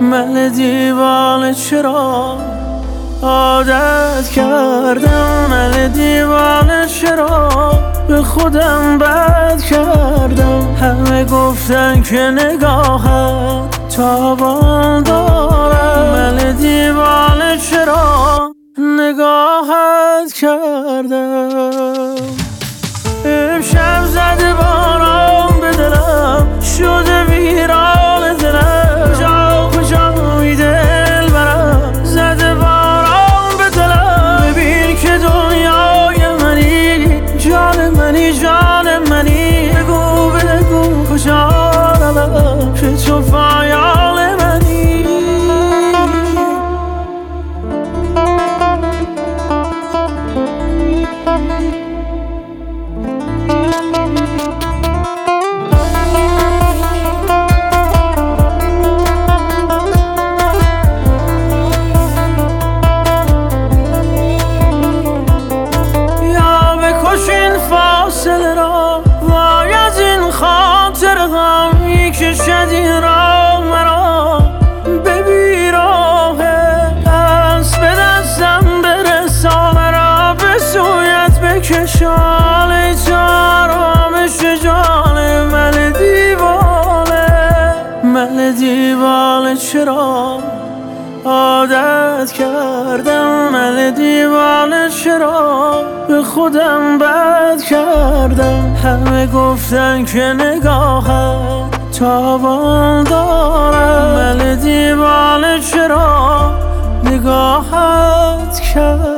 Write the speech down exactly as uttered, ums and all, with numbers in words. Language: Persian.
من دیوانه چرا عادت کردم، من دیوانه چرا به خودم بد کردم. همه گفتن که نگاهت تابان دارم، من دیوانه چرا نگاهت کردم. امشب زده باران به دلم، شده ویران دلم، جا کجا دل برم. زده باران به دلم، ببین که دنیای منی، جان منی جان منی. بگو بگو کجا روم که تو فایال منی. فاصله را وای از این خاطر غمی که شدی را مرا به بیراهه. دست به دستم برسان مرا به سویت بکشان، ای تو آرامش جان من دیوانه. من دیوانه چرا عادت کردم، من دیوانه چرا به خودم بد کردم. همه گفتن که نگاهت تابان دارم، من دیوانه چرا نگاهت کردم.